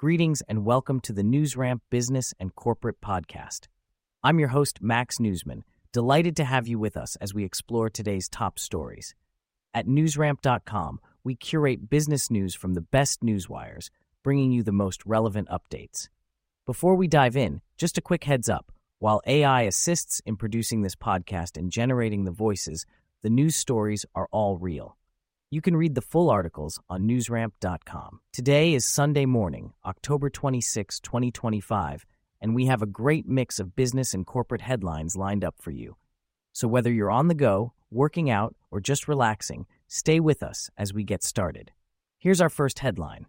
Greetings and welcome to the NewsRamp Business and Corporate Podcast. I'm your host, Max Newsman, delighted to have you with us as we explore today's top stories. At newsramp.com, we curate business news from the best newswires, bringing you the most relevant updates. Before we dive in, just a quick heads up. While AI assists in producing this podcast and generating the voices, the news stories are all real. You can read the full articles on newsramp.com. Today is Sunday morning, October 26, 2025, and we have a great mix of business and corporate headlines lined up for you. So whether you're on the go, working out, or just relaxing, stay with us as we get started. Here's our first headline.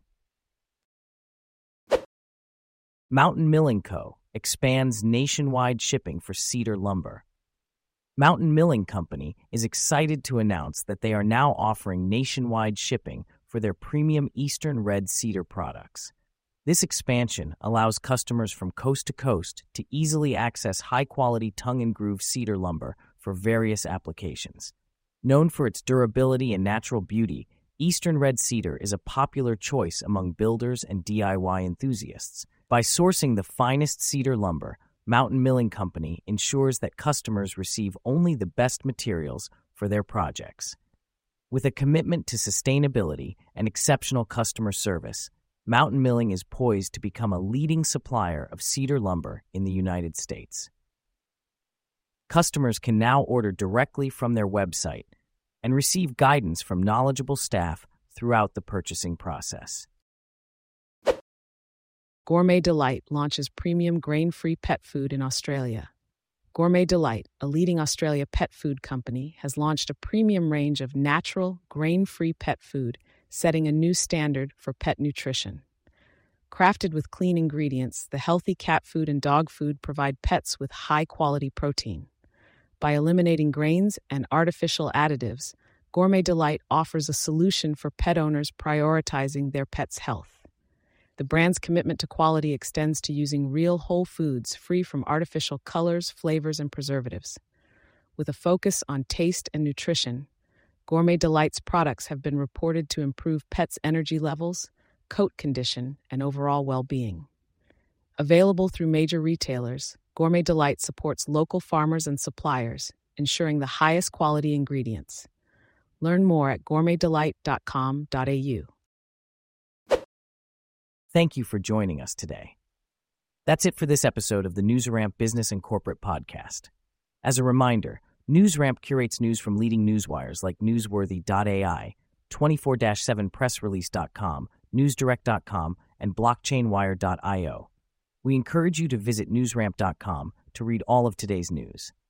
Mountain Milling Co. expands nationwide shipping for cedar lumber. Mountain Milling Company is excited to announce that they are now offering nationwide shipping for their premium Eastern Red Cedar products. This expansion allows customers from coast to coast to easily access high-quality tongue-and-groove cedar lumber for various applications. Known for its durability and natural beauty, Eastern Red Cedar is a popular choice among builders and DIY enthusiasts. By sourcing the finest cedar lumber, Mountain Milling Company ensures that customers receive only the best materials for their projects. With a commitment to sustainability and exceptional customer service, Mountain Milling is poised to become a leading supplier of cedar lumber in the United States. Customers can now order directly from their website and receive guidance from knowledgeable staff throughout the purchasing process. Gourmet Delight launches premium grain-free pet food in Australia. Gourmet Delight, a leading Australia pet food company, has launched a premium range of natural, grain-free pet food, setting a new standard for pet nutrition. Crafted with clean ingredients, the healthy cat food and dog food provide pets with high-quality protein. By eliminating grains and artificial additives, Gourmet Delight offers a solution for pet owners prioritizing their pet's health. The brand's commitment to quality extends to using real whole foods free from artificial colors, flavors, and preservatives. With a focus on taste and nutrition, Gourmet Delight's products have been reported to improve pets' energy levels, coat condition, and overall well-being. Available through major retailers, Gourmet Delight supports local farmers and suppliers, ensuring the highest quality ingredients. Learn more at gourmetdelight.com.au. Thank you for joining us today. That's it for this episode of the NewsRamp Business and Corporate Podcast. As a reminder, NewsRamp curates news from leading newswires like Newsworthy.ai, 24/7pressrelease.com, NewsDirect.com, and BlockchainWire.io. We encourage you to visit newsramp.com to read all of today's news.